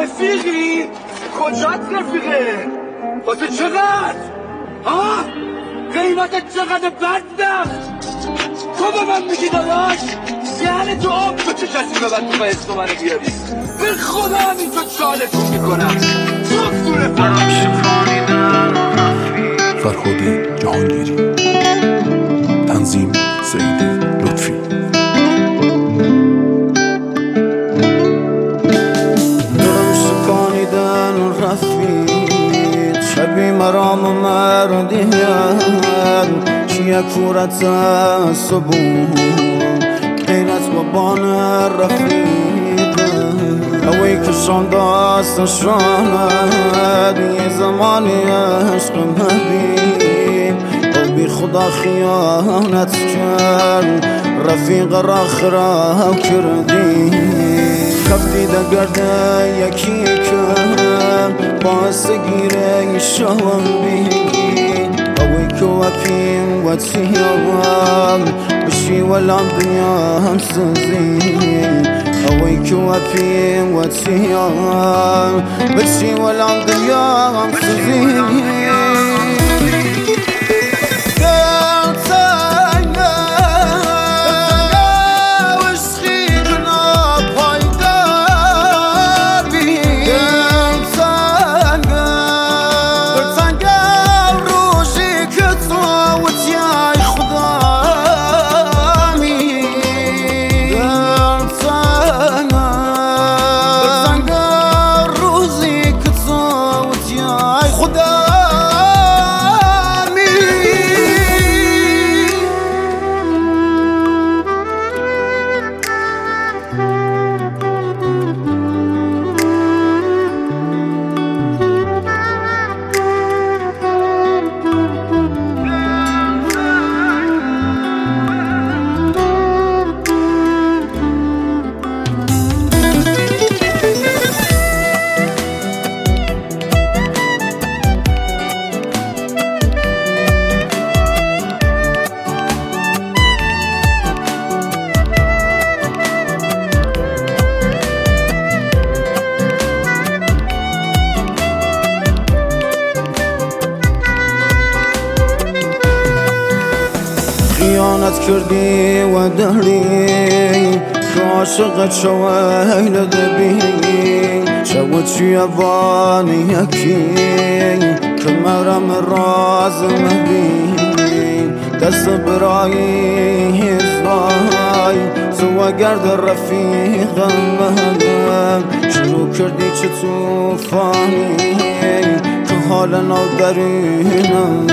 رفیقی؟ کجات رفیقه؟ واسه چقدر؟ قیمتت چقدر بدبخت؟ تو به من میگی داداش؟ یعنی تو آب تو چه کسی به من تو به اسم منو بیاری؟ به خدا همین تو چالتون میکنم دکتور فرهاد جهانگیری، تنظیم سعید لطفی. دلم شکانیدن رفیق شبی مرام مردیم چیه کورت صبح قیلت بابان رفیق اوی کشان داست شاند یه زمانی عشق مبین او بی خدا خیانت کرد رفیق را خراب کردی کفتی در گرده یکی که باعث گیره شوم بی اوی که وکیم و تیام بشی ولام دنیا هم سزی اوی که وکیم و تیام بشی ولام دنیا هم سزی خیانت کردی و داری که عاشقت شویل دبی شود شیبانی یکی که مرم راز مبین دست برایی ازای زوا گرد رفیقم من شروع کردی چه توفانی که حال نو درینم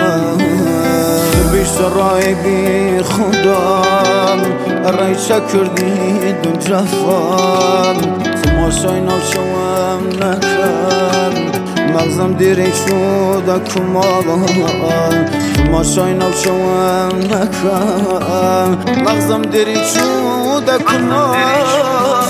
بیشترای بی خودم رای کردی دون جفام تماشای نوشوام نکن مغزم دیری شده کمان تماشای نوشوام نکن مغزم دیری شده کمان